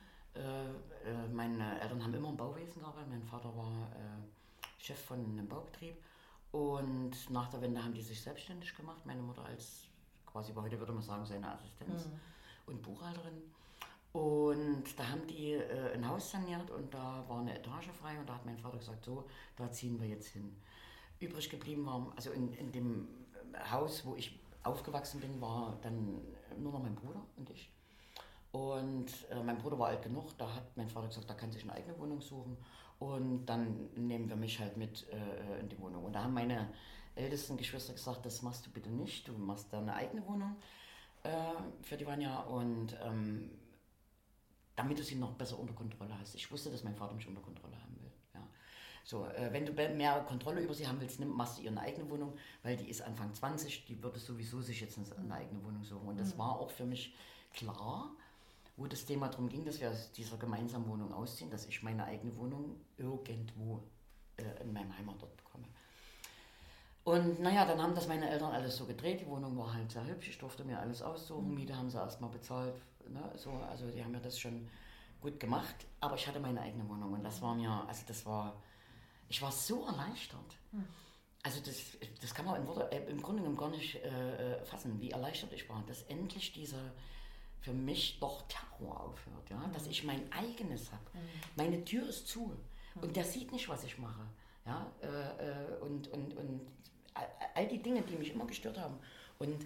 Meine Eltern haben immer im Bauwesen gearbeitet. Mein Vater war Chef von einem Baubetrieb. Und nach der Wende haben die sich selbstständig gemacht. Meine Mutter als, quasi heute würde man sagen, seine Assistenz und Buchhalterin. Und da haben die ein Haus saniert und da war eine Etage frei und da hat mein Vater gesagt, so, da ziehen wir jetzt hin. Übrig geblieben war, also in dem Haus, wo ich aufgewachsen bin, war dann nur noch mein Bruder und ich. Und mein Bruder war alt genug, da hat mein Vater gesagt, da kann sich eine eigene Wohnung suchen und dann nehmen wir mich halt mit in die Wohnung. Und da haben meine ältesten Geschwister gesagt, das machst du bitte nicht, du machst da eine eigene Wohnung für die Vanja und damit du sie noch besser unter Kontrolle hast. Ich wusste, dass mein Vater mich unter Kontrolle haben will. Ja. So, wenn du mehr Kontrolle über sie haben willst, machst du ihr eine eigene Wohnung, weil die ist Anfang 20, die würde sowieso sich jetzt eine eigene Wohnung suchen. Und das war auch für mich klar, wo das Thema darum ging, dass wir aus dieser gemeinsamen Wohnung ausziehen, dass ich meine eigene Wohnung irgendwo in meinem Heimatort bekomme. Und naja, dann haben das meine Eltern alles so gedreht, die Wohnung war halt sehr hübsch, ich durfte mir alles aussuchen, Miete haben sie erstmal bezahlt, ne, so, also die haben mir das schon gut gemacht, aber ich hatte meine eigene Wohnung und das war mir, also ich war so erleichtert. Also das kann man im Grunde genommen gar nicht fassen, wie erleichtert ich war, dass endlich dieser für mich doch Terror aufhört, ja, dass ich mein eigenes habe. Meine Tür ist zu und der sieht nicht, was ich mache, ja, und all die Dinge, die mich immer gestört haben. Und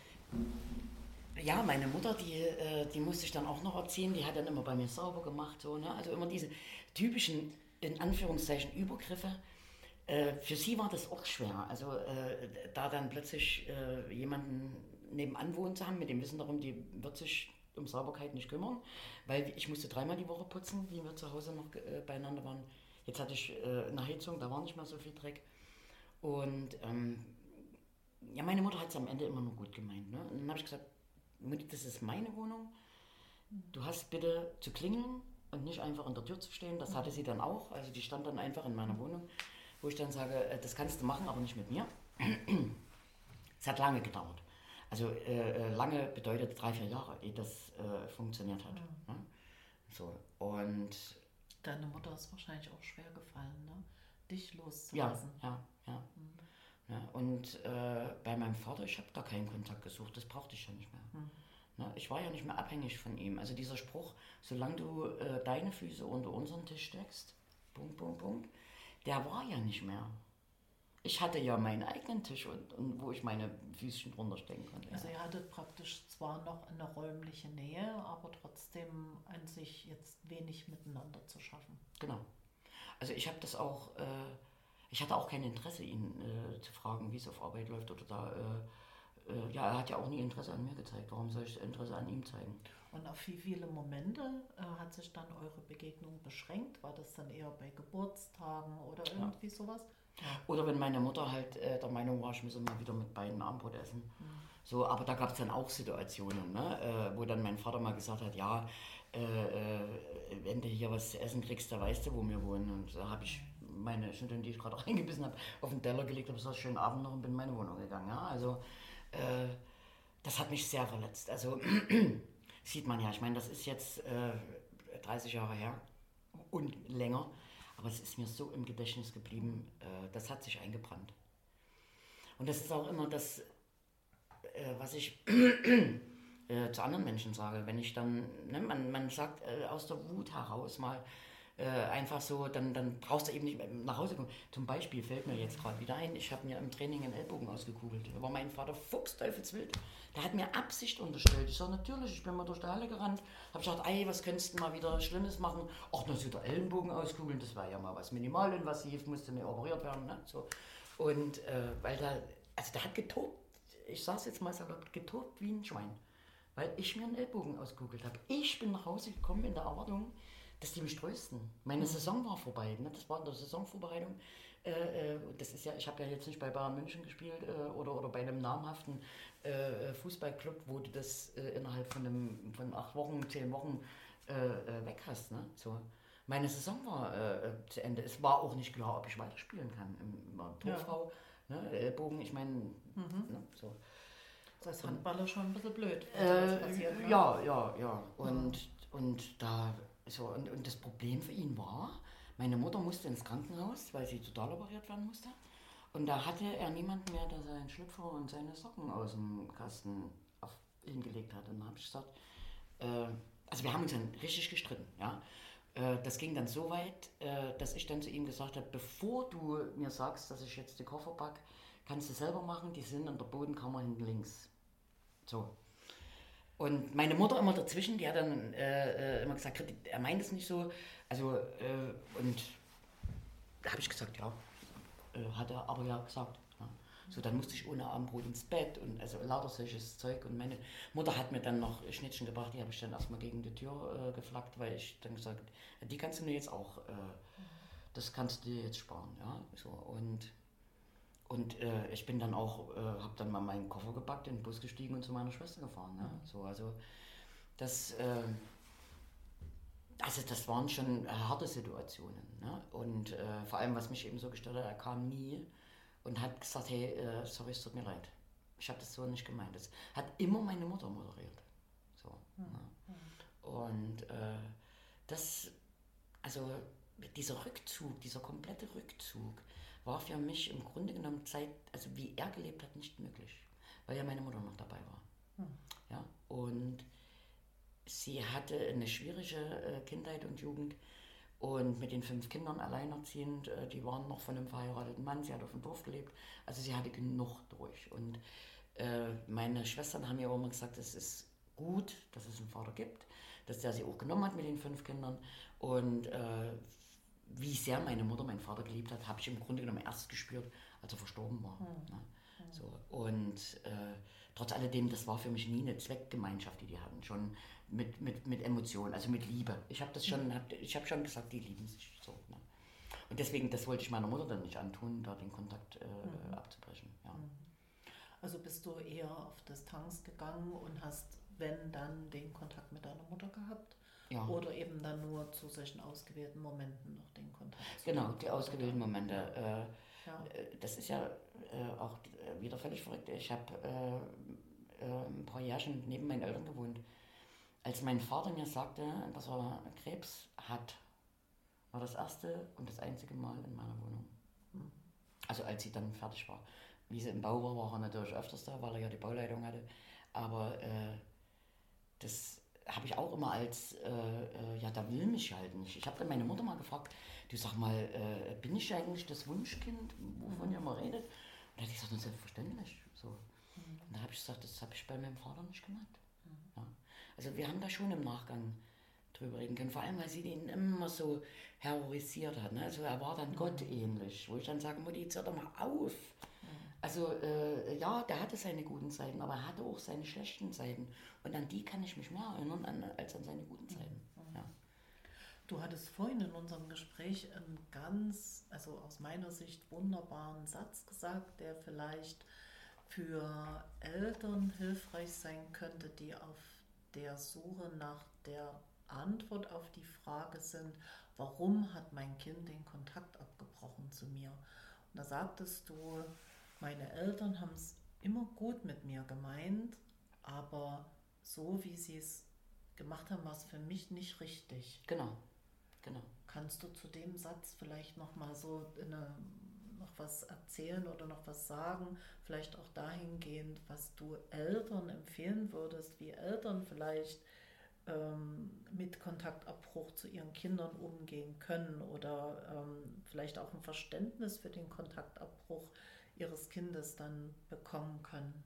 ja, meine Mutter, die musste ich dann auch noch erziehen, die hat dann immer bei mir sauber gemacht, so, ne? Also immer diese typischen, in Anführungszeichen, Übergriffe. Für sie war das auch schwer, also da dann plötzlich jemanden nebenan wohnen zu haben, mit dem Wissen darum, die wird sich um Sauberkeit nicht kümmern, weil ich musste 3-mal die Woche putzen, wie wir zu Hause noch beieinander waren. Jetzt hatte ich eine Heizung, da war nicht mehr so viel Dreck. Und ja, meine Mutter hat es am Ende immer nur gut gemeint. Ne? Und dann habe ich gesagt, Mutti, das ist meine Wohnung. Du hast bitte zu klingeln und nicht einfach an der Tür zu stehen. Das hatte sie dann auch. Also die stand dann einfach in meiner Wohnung, wo ich dann sage, das kannst du machen, aber nicht mit mir. Es hat lange gedauert. Also lange bedeutet 3-4 Jahre, ehe das funktioniert hat. Ne? So, und deine Mutter ist wahrscheinlich auch schwer gefallen, ne? Dich loszulassen. Ja. Ja, und bei meinem Vater, ich habe da keinen Kontakt gesucht, das brauchte ich ja nicht mehr. Ne, ich war ja nicht mehr abhängig von ihm. Also dieser Spruch, solange du deine Füße unter unseren Tisch steckst, Punkt, der war ja nicht mehr. Ich hatte ja meinen eigenen Tisch und wo ich meine Füßchen drunter stecken konnte. Also ihr hattet praktisch zwar noch eine räumliche Nähe, aber trotzdem an sich jetzt wenig miteinander zu schaffen. Genau. Also ich habe das auch, ich hatte auch kein Interesse, ihn zu fragen, wie es auf Arbeit läuft oder da. Ja, er hat ja auch nie Interesse an mir gezeigt. Warum soll ich Interesse an ihm zeigen? Und auf wie viele Momente hat sich dann eure Begegnung beschränkt? War das dann eher bei Geburtstagen oder irgendwie sowas? Ja. Oder wenn meine Mutter halt der Meinung war, ich müsse mal wieder mit beiden Abendbrot essen. So, aber da gab es dann auch Situationen, ne? Wo dann mein Vater mal gesagt hat, ja, wenn du hier was zu essen kriegst, da weißt du, wo wir wohnen. Und da habe ich meine Schnittlauch, die ich gerade reingebissen habe, auf den Teller gelegt, habe gesagt, schönen Abend noch und bin in meine Wohnung gegangen. Ja? Also das hat mich sehr verletzt. Also sieht man ja, ich meine, das ist jetzt 30 Jahre her und länger, aber es ist mir so im Gedächtnis geblieben, das hat sich eingebrannt. Und das ist auch immer das, was ich zu anderen Menschen sage, wenn ich dann, ne, man sagt aus der Wut heraus mal einfach so, dann brauchst du eben nicht mehr nach Hause kommen. Zum Beispiel fällt mir jetzt gerade wieder ein, ich habe mir im Training einen Ellbogen ausgekugelt. Da war mein Vater fuchsteufelswild. Der hat mir Absicht unterstellt. Ich sage, natürlich, ich bin mal durch die Halle gerannt. Habe gesagt, ey, was könntest du mal wieder Schlimmes machen? Ach, das ist der Ellenbogen auskugeln, das war ja mal was minimalinvasiv, musste nicht operiert werden. Ne? So. Und weil der hat getobt, ich sage es jetzt mal salopp, getobt wie ein Schwein. Weil ich mir einen Ellbogen ausgekugelt habe. Ich bin nach Hause gekommen in der Erwartung, dass die mich trösten. Meine Saison war vorbei. Ne? Das war in der Saisonvorbereitung. Das ist ja, ich habe ja jetzt nicht bei Bayern München gespielt oder bei einem namhaften Fußballclub, wo du das innerhalb von 8 Wochen, 10 Wochen weg hast. Ne? So. Meine Saison war zu Ende. Es war auch nicht klar, ob ich weiterspielen kann. Torfrau, ne? Ellbogen, ich meine, ne? So. Das ist Handballer schon ein bisschen blöd. Was passiert, ne? Ja. Und da. So, und das Problem für ihn war, meine Mutter musste ins Krankenhaus, weil sie total operiert werden musste. Und da hatte er niemanden mehr, der seinen Schlüpfer und seine Socken aus dem Kasten hingelegt hat. Und dann habe ich gesagt, also wir haben uns dann richtig gestritten. Ja? Das ging dann so weit, dass ich dann zu ihm gesagt habe, bevor du mir sagst, dass ich jetzt die Koffer packe, kannst du selber machen, die sind an der Bodenkammer hinten links. So. Und meine Mutter immer dazwischen, die hat dann immer gesagt, er meint es nicht so. Also, und da habe ich gesagt, ja, hat er aber ja gesagt. Ja. So, dann musste ich ohne Abendbrot ins Bett und also lauter solches Zeug. Und meine Mutter hat mir dann noch Schnittchen gebracht, die habe ich dann erstmal gegen die Tür geflaggt, weil ich dann gesagt habe, die kannst du mir jetzt auch, das kannst du dir jetzt sparen. Ja. So, und ich bin dann auch, habe dann mal meinen Koffer gepackt, in den Bus gestiegen und zu meiner Schwester gefahren. Ne? So, also das waren schon harte Situationen. Ne? Und vor allem, was mich eben so gestört hat, er kam nie und hat gesagt, hey, sorry, es tut mir leid. Ich habe das so nicht gemeint. Das hat immer meine Mutter moderiert. So, ne? Und dieser Rückzug, dieser komplette Rückzug, war für mich im Grunde genommen also wie er gelebt hat, nicht möglich, weil ja meine Mutter noch dabei war. Ja, und sie hatte eine schwierige Kindheit und Jugend und mit den 5 Kindern alleinerziehend, die waren noch von einem verheirateten Mann, sie hat auf dem Dorf gelebt, also sie hatte genug durch. Und meine Schwestern haben ja auch immer gesagt, es ist gut, dass es einen Vater gibt, dass der sie auch genommen hat mit den 5 Kindern und wie sehr meine Mutter meinen Vater geliebt hat, habe ich im Grunde genommen erst gespürt, als er verstorben war. Ne? So, und trotz alledem, das war für mich nie eine Zweckgemeinschaft, die hatten, schon mit Emotionen, also mit Liebe. Ich habe schon gesagt, die lieben sich so. Ne? Und deswegen, das wollte ich meiner Mutter dann nicht antun, da den Kontakt abzubrechen. Ja. Also bist du eher auf Distanz gegangen und hast, wenn dann, den Kontakt mit deiner Mutter gehabt? Ja. Oder eben dann nur zu solchen ausgewählten Momenten noch den Kontakt? Genau, die ausgewählten Momente. Das ist ja auch wieder völlig verrückt. Ich habe ein paar Jährchen neben meinen Eltern gewohnt. Als mein Vater mir sagte, dass er Krebs hat, war das erste und das einzige Mal in meiner Wohnung. Also als sie dann fertig war. Wie sie im Bau war, war er natürlich öfters da, weil er ja die Bauleitung hatte. Aber das habe ich auch immer als, ja, da will mich halt nicht. Ich habe dann meine Mutter mal gefragt, du sag mal, bin ich eigentlich das Wunschkind, wovon ihr immer redet? Und da hat sie gesagt, selbstverständlich. So. Und da habe ich gesagt, das habe ich bei meinem Vater nicht gemacht. Ja. Also wir haben da schon im Nachgang drüber reden können, vor allem weil sie den immer so terrorisiert hat. Ne? Also er war dann Gott ähnlich, wo ich dann sage, Mutti, jetzt hör doch mal auf. Also ja, der hatte seine guten Seiten, aber er hatte auch seine schlechten Seiten. Und an die kann ich mich mehr erinnern als an seine guten Seiten. Ja. Du hattest vorhin in unserem Gespräch einen ganz, also aus meiner Sicht wunderbaren Satz gesagt, der vielleicht für Eltern hilfreich sein könnte, die auf der Suche nach der Antwort auf die Frage sind, warum hat mein Kind den Kontakt abgebrochen zu mir? Und da sagtest du, meine Eltern haben es immer gut mit mir gemeint, aber so wie sie es gemacht haben, war es für mich nicht richtig. Genau. Kannst du zu dem Satz vielleicht nochmal so noch was erzählen oder noch was sagen, vielleicht auch dahingehend, was du Eltern empfehlen würdest, wie Eltern vielleicht mit Kontaktabbruch zu ihren Kindern umgehen können oder vielleicht auch ein Verständnis für den Kontaktabbruch ihres Kindes dann bekommen können?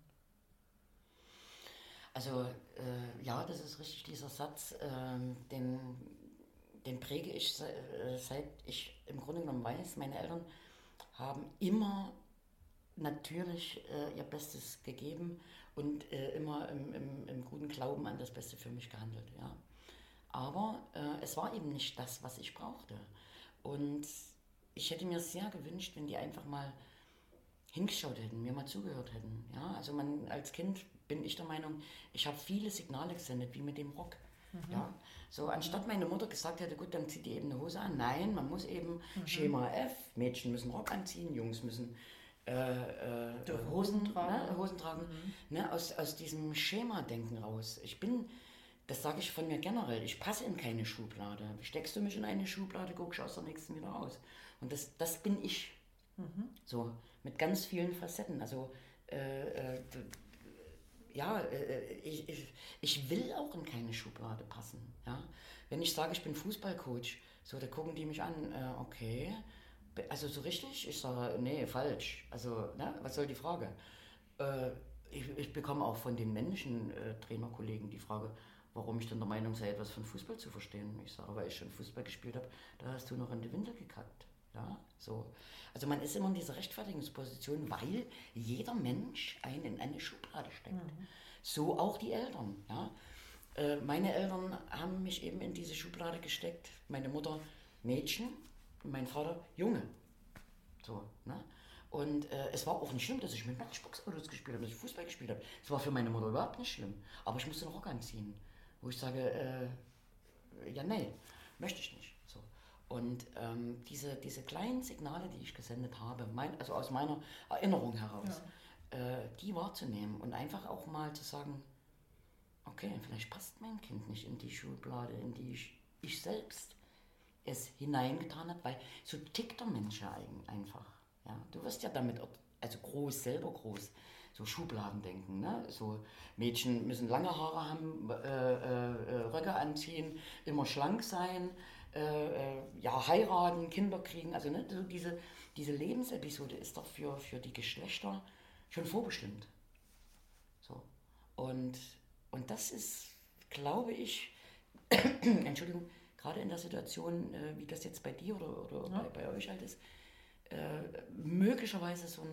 Also ja, das ist richtig, dieser Satz, den präge ich seit ich im Grunde genommen weiß, meine Eltern haben immer natürlich ihr Bestes gegeben und immer im guten Glauben an das Beste für mich gehandelt. Ja. Aber es war eben nicht das, was ich brauchte. Und ich hätte mir sehr gewünscht, wenn die einfach mal hingeschaut hätten, mir mal zugehört hätten. Ja. Also als Kind bin ich der Meinung, ich habe viele Signale gesendet, wie mit dem Rock. Ja, so anstatt meine Mutter gesagt hätte, gut, dann zieht die eben eine Hose an. Nein, man muss eben Schema F, Mädchen müssen Rock anziehen, Jungs müssen Hosen tragen. Ne, aus diesem Schema-Denken raus. Das sage ich von mir generell, ich passe in keine Schublade. Steckst du mich in eine Schublade, guck ich aus der nächsten wieder raus. Und das bin ich. So, mit ganz vielen Facetten. Also ja, ich will auch in keine Schublade passen. Ja? Wenn ich sage, ich bin Fußballcoach, so, da gucken die mich an, okay, also so richtig? Ich sage, nee, falsch. Also, ne, was soll die Frage? Ich bekomme auch von den männlichen Trainerkollegen die Frage, warum ich denn der Meinung sei, etwas von Fußball zu verstehen. Ich sage, weil ich schon Fußball gespielt habe, da hast du noch in die Winter gekackt. Ja, so. Also man ist immer in dieser Rechtfertigungsposition, weil jeder Mensch einen in eine Schublade steckt. So auch die Eltern. Ja. Meine Eltern haben mich eben in diese Schublade gesteckt. Meine Mutter Mädchen, mein Vater Junge. So, ne? Und es war auch nicht schlimm, dass ich mit Matchbox-Autos gespielt habe, dass ich Fußball gespielt habe. Es war für meine Mutter überhaupt nicht schlimm. Aber ich musste einen Rock anziehen, wo ich sage, ja, nee, möchte ich nicht. So. Und diese kleinen Signale, die ich gesendet habe, also aus meiner Erinnerung heraus, die wahrzunehmen und einfach auch mal zu sagen, okay, vielleicht passt mein Kind nicht in die Schublade, in die ich selbst es hineingetan habe, weil so tickt der Mensch ja einfach. Ja? Du wirst ja damit, also selber groß, so Schubladen denken. Ne? So Mädchen müssen lange Haare haben, Röcke anziehen, immer schlank sein, ja, heiraten, Kinder kriegen. Also ne, so diese Lebensepisode ist doch für die Geschlechter schon vorbestimmt. So. Und das ist, glaube ich, Entschuldigung, gerade in der Situation, wie das jetzt bei dir oder bei euch halt ist, möglicherweise so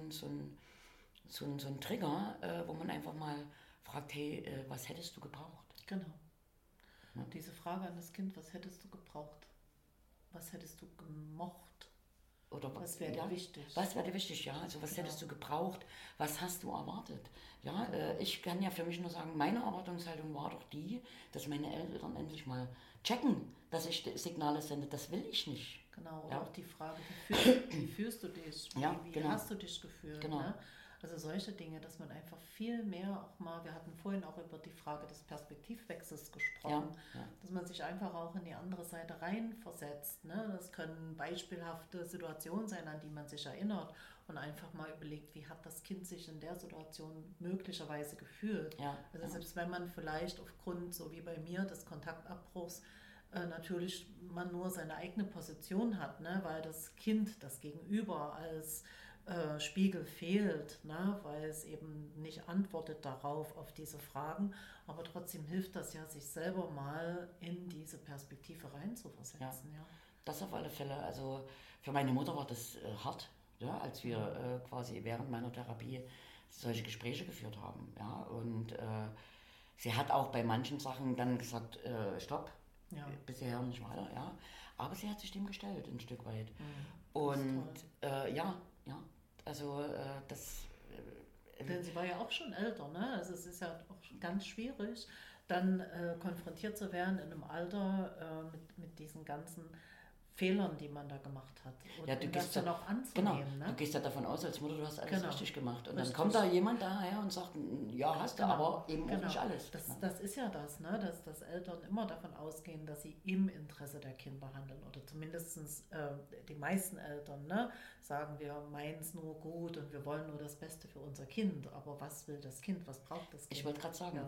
ein Trigger, wo man einfach mal fragt, hey, was hättest du gebraucht? Genau. Ja. Diese Frage an das Kind, was hättest du gebraucht? Was hättest du gemocht? Oder was wäre dir wichtig? Was wäre dir wichtig, ja? Also was hättest du gebraucht? Was hast du erwartet? Ja, ich kann ja für mich nur sagen, meine Erwartungshaltung war doch die, dass meine Eltern endlich mal checken, dass ich Signale sende. Das will ich nicht. Genau, ja. Auch die Frage, wie fühlst du dich? Wie hast du dich gefühlt? Genau. Ne? Also solche Dinge, dass man einfach viel mehr auch mal, wir hatten vorhin auch über die Frage des Perspektivwechsels gesprochen, dass man sich einfach auch in die andere Seite reinversetzt. Ne? Das können beispielhafte Situationen sein, an die man sich erinnert und einfach mal überlegt, wie hat das Kind sich in der Situation möglicherweise gefühlt. Also selbst wenn man vielleicht aufgrund, so wie bei mir, des Kontaktabbruchs natürlich man nur seine eigene Position hat, ne? Weil das Kind, das Gegenüber als Spiegel fehlt, ne? Weil es eben nicht antwortet darauf, auf diese Fragen, aber trotzdem hilft das ja, sich selber mal in diese Perspektive reinzuversetzen. Ja. Das auf alle Fälle. Also für meine Mutter war das hart, ja, als wir quasi während meiner Therapie solche Gespräche geführt haben. Ja, und sie hat auch bei manchen Sachen dann gesagt, stopp, bisher nicht weiter. Ja. Aber sie hat sich dem gestellt, ein Stück weit. Und also das... Denn sie war ja auch schon älter, ne? Also es ist ja auch ganz schwierig, dann konfrontiert zu werden in einem Alter mit diesen ganzen Fehlern, die man da gemacht hat. Und das dann auch anzunehmen. Genau, ne? Du gehst ja davon aus, als Mutter, du hast alles richtig gemacht. Und dann kommt da jemand daher und sagt, ja, hast du, aber eben auch nicht alles. Das ist ja das, ne? Dass Eltern immer davon ausgehen, dass sie im Interesse der Kinder handeln. Oder zumindest die meisten Eltern, ne? Sagen, wir meinen es nur gut und wir wollen nur das Beste für unser Kind. Aber was will das Kind? Was braucht das Kind? Ich wollte gerade sagen,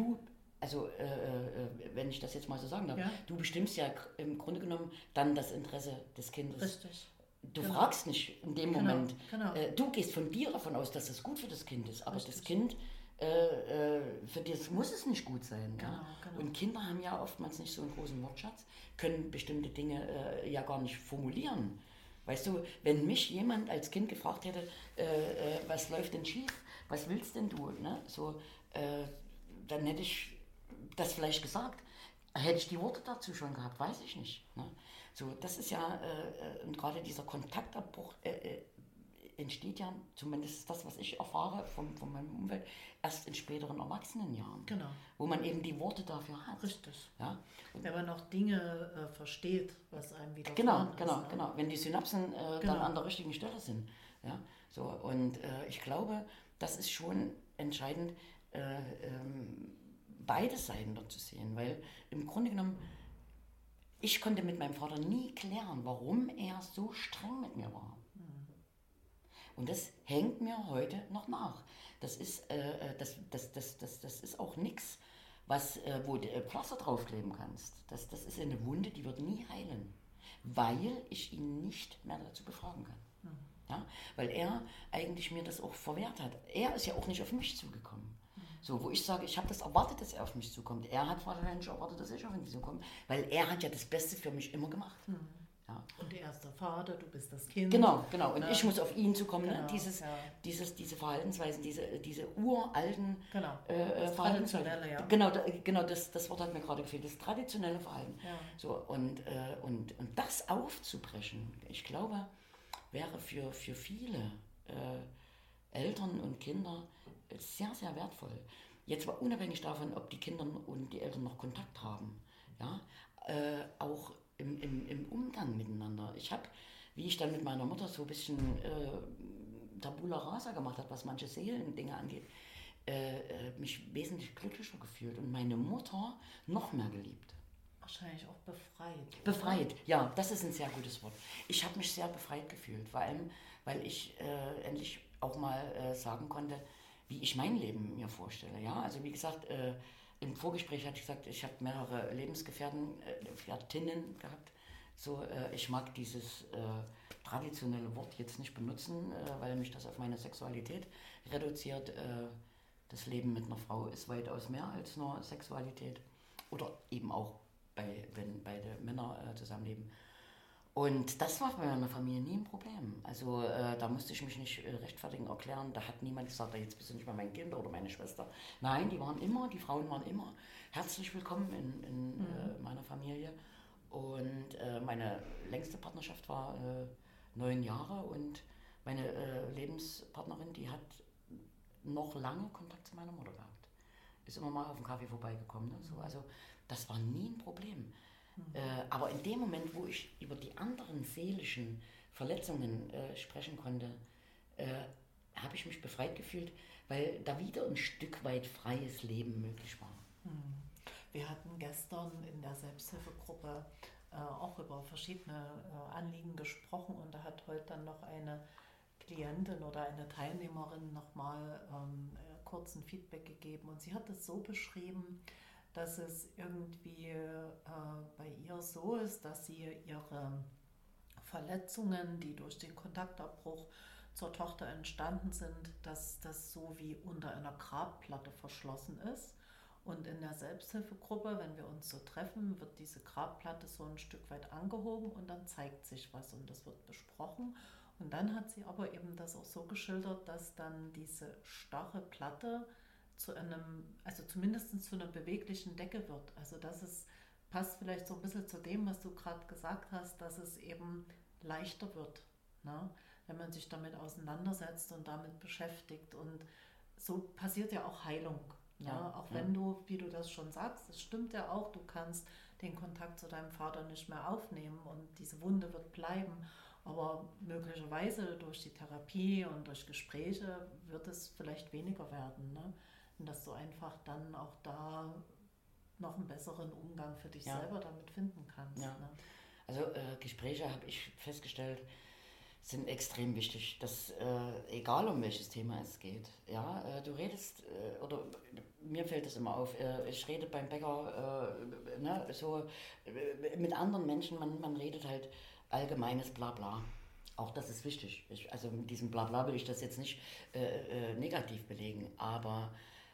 wenn ich das jetzt mal so sagen darf, du bestimmst ja im Grunde genommen dann das Interesse des Kindes. Richtig. Du fragst nicht in dem Moment. Du gehst von dir davon aus, dass es gut für das Kind ist, aber das Kind, für das muss es nicht gut sein. Genau. Und Kinder haben ja oftmals nicht so einen großen Wortschatz, können bestimmte Dinge ja gar nicht formulieren. Weißt du, wenn mich jemand als Kind gefragt hätte, was läuft denn schief, was willst denn du, ne? So, dann hätte ich das vielleicht gesagt. Hätte ich die Worte dazu schon gehabt, weiß ich nicht. Ne? So, das ist ja, und gerade dieser Kontaktabbruch entsteht ja, zumindest das, was ich erfahre von meinem Umfeld, erst in späteren Erwachsenenjahren. Genau. Wo man eben die Worte dafür hat. Richtig. Ja? Wenn man noch Dinge versteht, was einem wieder Genau. Wenn die Synapsen dann an der richtigen Stelle sind. Ja? So, und ich glaube, das ist schon entscheidend, beide Seiten dort zu sehen, weil im Grunde genommen, ich konnte mit meinem Vater nie klären, warum er so streng mit mir war. Und das hängt mir heute noch nach. Das ist, das ist auch nichts, wo du Pflaster draufkleben kannst. Das ist eine Wunde, die wird nie heilen, weil ich ihn nicht mehr dazu befragen kann. Ja? Weil er eigentlich mir das auch verwehrt hat. Er ist ja auch nicht auf mich zugekommen. So, wo ich sage, ich habe das erwartet, dass er auf mich zukommt. Er hat wahrscheinlich erwartet, dass ich auf ihn zukomme, weil er hat ja das Beste für mich immer gemacht. Ja. Und er ist der Vater, du bist das Kind. Genau. Und ich muss auf ihn zukommen. Genau, ne? Diese Verhaltensweisen, diese uralten Verhaltensweisen. Ja. Genau, das Wort hat mir gerade gefehlt, das traditionelle Verhalten. Ja. So, und das aufzubrechen, ich glaube, wäre für viele Eltern und Kinder sehr, sehr wertvoll. Jetzt mal unabhängig davon, ob die Kinder und die Eltern noch Kontakt haben. Ja? Auch im Umgang miteinander. Ich habe, wie ich dann mit meiner Mutter so ein bisschen Tabula Rasa gemacht habe, was manche Seelendinge angeht, mich wesentlich glücklicher gefühlt und meine Mutter noch mehr geliebt. Wahrscheinlich auch befreit. Befreit, ja, das ist ein sehr gutes Wort. Ich habe mich sehr befreit gefühlt, vor allem, weil ich endlich auch mal sagen konnte, wie ich mein Leben mir vorstelle. Ja? Also wie gesagt, im Vorgespräch hatte ich gesagt, ich habe mehrere Lebensgefährtinnen gehabt. So, ich mag dieses traditionelle Wort jetzt nicht benutzen, weil mich das auf meine Sexualität reduziert. Das Leben mit einer Frau ist weitaus mehr als nur Sexualität. Oder eben auch, wenn beide Männer zusammenleben. Und das war bei meiner Familie nie ein Problem. Also da musste ich mich nicht rechtfertigen, erklären. Da hat niemand gesagt, jetzt bist du nicht mehr mein Kind oder meine Schwester. Nein, die Frauen waren immer herzlich willkommen in meiner Familie. Und meine längste Partnerschaft war 9 Jahre und meine Lebenspartnerin, die hat noch lange Kontakt zu meiner Mutter gehabt. Ist immer mal auf dem Kaffee vorbeigekommen. Ne? So, also das war nie ein Problem. Aber in dem Moment, wo ich über die anderen seelischen Verletzungen sprechen konnte, habe ich mich befreit gefühlt, weil da wieder ein Stück weit freies Leben möglich war. Wir hatten gestern in der Selbsthilfegruppe auch über verschiedene Anliegen gesprochen und da hat heute dann noch eine Klientin oder eine Teilnehmerin nochmal kurz ein Feedback gegeben und sie hat es so beschrieben, dass es irgendwie bei ihr so ist, dass sie ihre Verletzungen, die durch den Kontaktabbruch zur Tochter entstanden sind, dass das so wie unter einer Grabplatte verschlossen ist. Und in der Selbsthilfegruppe, wenn wir uns so treffen, wird diese Grabplatte so ein Stück weit angehoben und dann zeigt sich was und das wird besprochen. Und dann hat sie aber eben das auch so geschildert, dass dann diese starre Platte zu einem, also zumindest zu einer beweglichen Decke wird. Also dass es passt vielleicht so ein bisschen zu dem, was du gerade gesagt hast, dass es eben leichter wird, ne? Wenn man sich damit auseinandersetzt und damit beschäftigt. Und so passiert ja auch Heilung. Ja, auch wenn du, wie du das schon sagst, das stimmt ja auch, du kannst den Kontakt zu deinem Vater nicht mehr aufnehmen und diese Wunde wird bleiben. Aber möglicherweise durch die Therapie und durch Gespräche wird es vielleicht weniger werden. Ne? Und dass du einfach dann auch da noch einen besseren Umgang für dich selber damit finden kannst. Ja. Ne? Also Gespräche, habe ich festgestellt, sind extrem wichtig, dass egal um welches Thema es geht, ja, du redest, oder mir fällt es immer auf, ich rede beim Bäcker, ne, so mit anderen Menschen, man redet halt allgemeines Blabla. Auch das ist wichtig. Also mit diesem Blabla will ich das jetzt nicht negativ belegen, aber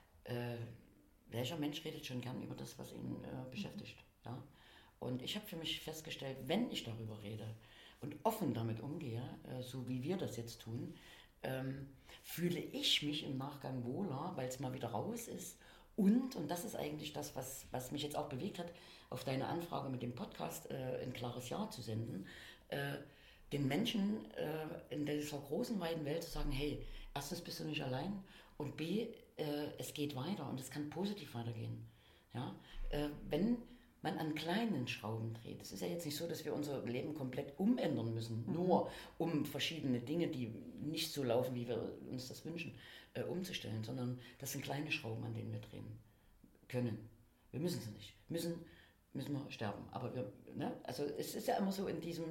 welcher Mensch redet schon gern über das, was ihn beschäftigt, ja? Und ich habe für mich festgestellt, wenn ich darüber rede, und offen damit umgehe, so wie wir das jetzt tun, fühle ich mich im Nachgang wohler, weil es mal wieder raus ist. Und das ist eigentlich das, was mich jetzt auch bewegt hat, auf deine Anfrage mit dem Podcast ein klares Ja zu senden, den Menschen in dieser großen, weiten Welt zu sagen, hey, erstens bist du nicht allein und B, es geht weiter und es kann positiv weitergehen. Ja? Wenn man an kleinen Schrauben dreht. Es ist ja jetzt nicht so, dass wir unser Leben komplett umändern müssen, nur um verschiedene Dinge, die nicht so laufen, wie wir uns das wünschen, umzustellen, sondern das sind kleine Schrauben, an denen wir drehen können. Wir müssen sie nicht. Müssen wir sterben. Aber wir, ne? Also es ist ja immer so in diesem,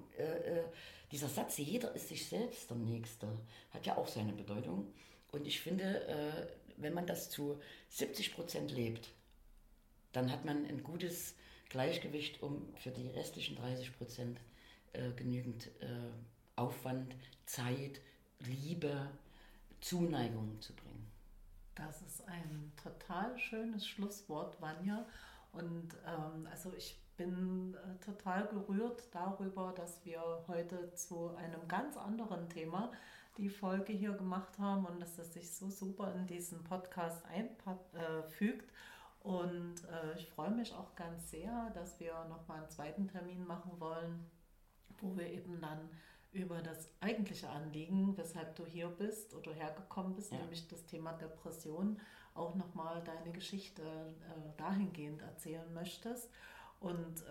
dieser Satz, jeder ist sich selbst der Nächste, hat ja auch seine Bedeutung. Und ich finde, wenn man das zu 70% lebt, dann hat man ein gutes Gleichgewicht, um für die restlichen 30% genügend Aufwand, Zeit, Liebe, Zuneigung zu bringen. Das ist ein total schönes Schlusswort, Vanja. Und also ich bin total gerührt darüber, dass wir heute zu einem ganz anderen Thema die Folge hier gemacht haben und dass es sich so super in diesen Podcast einfügt. Und ich freue mich auch ganz sehr, dass wir nochmal einen zweiten Termin machen wollen, wo wir eben dann über das eigentliche Anliegen, weshalb du hier bist oder hergekommen bist, nämlich das Thema Depression, auch nochmal deine Geschichte dahingehend erzählen möchtest. Und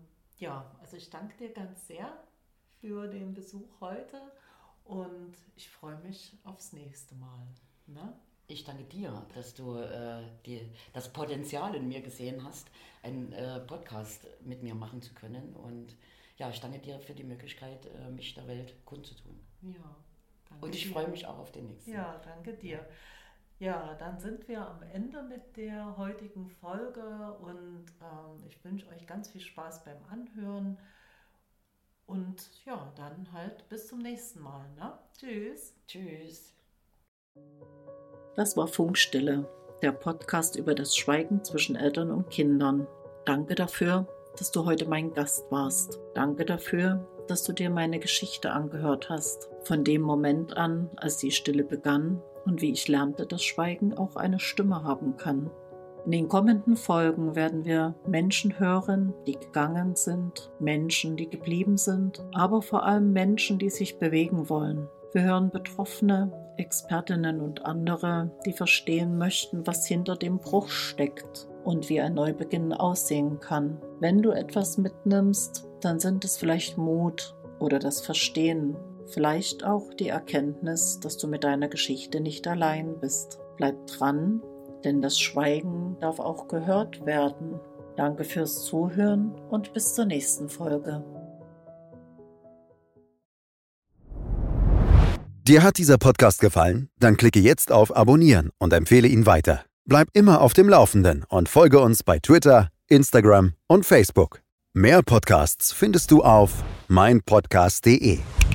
also ich danke dir ganz sehr für den Besuch heute und ich freue mich aufs nächste Mal. Ne? Ich danke dir, dass du das Potenzial in mir gesehen hast, einen Podcast mit mir machen zu können. Und ja, ich danke dir für die Möglichkeit, mich der Welt kundzutun. Ja, danke. Und ich freue mich auch auf den nächsten. Ja, danke dir. Ja, dann sind wir am Ende mit der heutigen Folge und ich wünsche euch ganz viel Spaß beim Anhören. Und ja, dann halt bis zum nächsten Mal. Ne? Tschüss. Tschüss. Das war Funkstille, der Podcast über das Schweigen zwischen Eltern und Kindern. Danke dafür, dass du heute mein Gast warst. Danke dafür, dass du dir meine Geschichte angehört hast. Von dem Moment an, als die Stille begann und wie ich lernte, dass Schweigen auch eine Stimme haben kann. In den kommenden Folgen werden wir Menschen hören, die gegangen sind, Menschen, die geblieben sind, aber vor allem Menschen, die sich bewegen wollen. Wir hören Betroffene, Expertinnen und andere, die verstehen möchten, was hinter dem Bruch steckt und wie ein Neubeginn aussehen kann. Wenn du etwas mitnimmst, dann sind es vielleicht Mut oder das Verstehen vielleicht auch die Erkenntnis, dass du mit deiner Geschichte nicht allein bist. Bleib dran, denn das Schweigen darf auch gehört werden. Danke fürs Zuhören und bis zur nächsten Folge. Dir hat dieser Podcast gefallen? Dann klicke jetzt auf Abonnieren und empfehle ihn weiter. Bleib immer auf dem Laufenden und folge uns bei Twitter, Instagram und Facebook. Mehr Podcasts findest du auf meinpodcast.de.